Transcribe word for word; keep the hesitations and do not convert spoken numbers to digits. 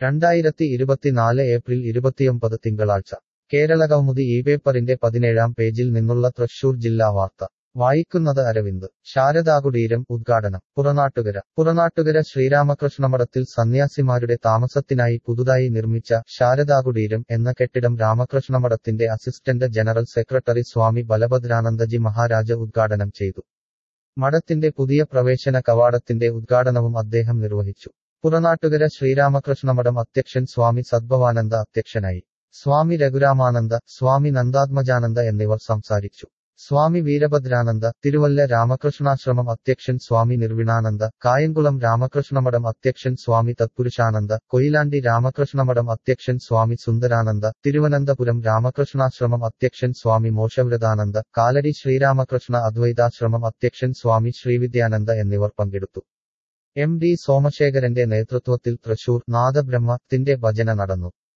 രണ്ടായിരത്തി ഇരുപത്തിനാല് ഏപ്രിൽ ഇരുപത്തിയൊമ്പത് തിങ്കളാഴ്ച കേരളകൗമുദി ഈ പേപ്പറിന്റെ പതിനേഴാം പേജിൽ നിന്നുള്ള തൃശൂർ ജില്ലാ വാർത്ത വായിക്കുന്നത് അരവിന്ദ്. ശാരദാകുടീരം ഉദ്ഘാടനം പുറനാട്ടുകര. പുറനാട്ടുകര ശ്രീരാമകൃഷ്ണമഠത്തിൽ സന്യാസിമാരുടെ താമസത്തിനായി പുതുതായി നിർമ്മിച്ച ശാരദാകുടീരം എന്ന കെട്ടിടം രാമകൃഷ്ണമഠത്തിന്റെ assistant general secretary Swami Balabhadranandaji Maharaj ഉദ്ഘാടനം ചെയ്തു. മഠത്തിന്റെ പുതിയ പ്രവേശന കവാടത്തിന്റെ ഉദ്ഘാടനവും അദ്ദേഹം നിർവഹിച്ചു. പുറനാട്ടുകര ശ്രീരാമകൃഷ്ണമഠം അധ്യക്ഷൻ സ്വാമി സദ്ഭവാനന്ദ അധ്യക്ഷനായി. സ്വാമി രഘുരാമാനന്ദ, സ്വാമി നന്ദാത്മജാനന്ദ എന്നിവർ സംസാരിച്ചു. സ്വാമി വീരഭദ്രാനന്ദ, തിരുവല്ല രാമകൃഷ്ണാശ്രമം അധ്യക്ഷൻ സ്വാമി നിർവിണാനന്ദ, കായംകുളം രാമകൃഷ്ണമഠം അധ്യക്ഷൻ സ്വാമി തത്പുരുഷാനന്ദ, കൊയിലാണ്ടി രാമകൃഷ്ണമഠം അധ്യക്ഷൻ സ്വാമി സുന്ദരാനന്ദ, തിരുവനന്തപുരം രാമകൃഷ്ണാശ്രമം അധ്യക്ഷൻ സ്വാമി മോക്ഷവ്രതാനന്ദ, കാലടി ശ്രീരാമകൃഷ്ണ അദ്വൈതാശ്രമം അധ്യക്ഷൻ സ്വാമി ശ്രീവിദ്യാനന്ദ എന്നിവർ പങ്കെടുത്തു. എം ഡി സോമശേഖരന്റെ നേതൃത്വത്തിൽ തൃശൂർ നാദബ്രഹ്മ ത്തിന്റെ ഭജന നടന്നു.